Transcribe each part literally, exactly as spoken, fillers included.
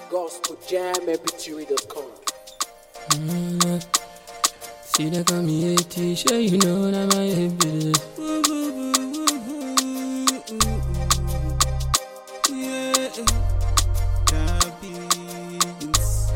Gospel jam every dot com. Mm-hmm. See they call me A T, sure you know that my head be yeah. Cabins.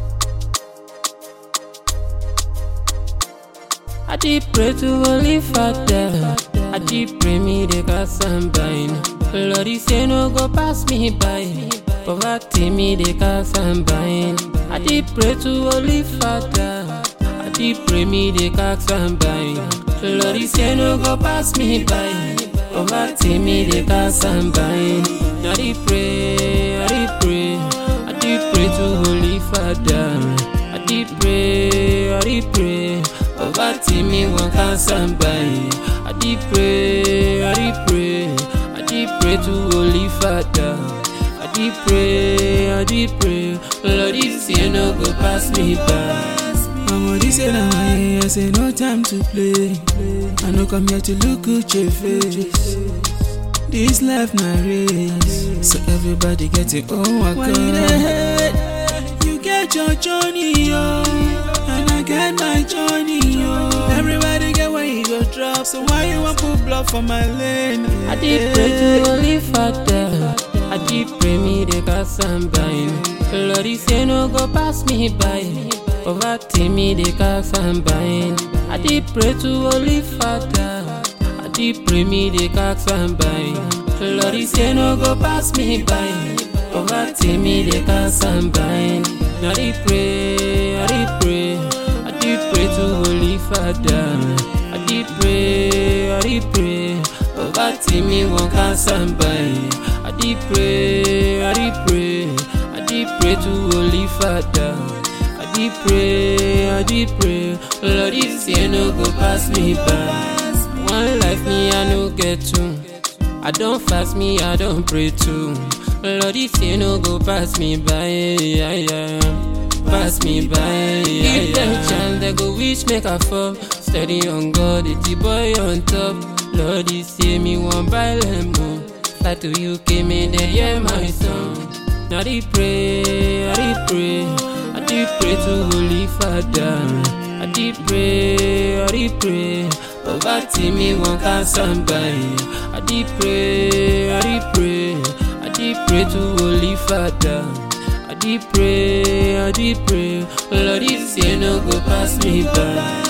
I deep pray to Holy Father. I deep pray me the cast and bind. Lord, he say no go pass me by. Poverty me the cast and bind. I deep pray to Holy Father. I deep pray me the cast and bind. Lord, he say no go pass me by. Poverty me the cast and bind. I deep pray, I deep pray, I deep pray to Holy Father. I deep pray, I deep pray. Poverty me one cast and bind. I deep pray, I deep pray, I deep pray to Holy Father. I deep pray, I deep pray. Lord, this year no go pass me by. Mama, this ain't my I say no time to play. I no come here to look at your face. This life na race, so everybody get it own waka. You get your journey, yo, and I get my journey, yo. Everybody get where you go drop, so why you want put blood for my lane? I deep pray to Holy Father. I deep pray me the cast and bind. Lord, he say no go pass me by. Poverty me the cast and bind. I deep pray to Holy Father. I deep pray me the cast and bind. Lord, he say no go pass me by. Poverty me the cast and bind. I deep pray, I deep pray, I deep pray to Holy Father. I deep pray, I deep pray. Poverty me one cast and bind. I deep pray, I deep pray, I deep pray to Holy Father. I deep pray, I deep pray. Lord, this year no go pass me by. One life me I no get to. I don't fast me, I don't pray to. Lord, this year no go pass me by. Yeah, yeah. Pass me by. Yeah, give them yeah. Chance, they go wish make a fall. Steady on God, it's the boy on top. Lord, this year me one buy lemon. Fly to U K, me they hear my song. Now they pray, I they pray, I they pray to Holy Father. I they pray, I they pray. Poverty me one cast and bind. I they pray, I they pray, I they pray to Holy Father. I they pray, I they pray. Lord, this year no go pass me by.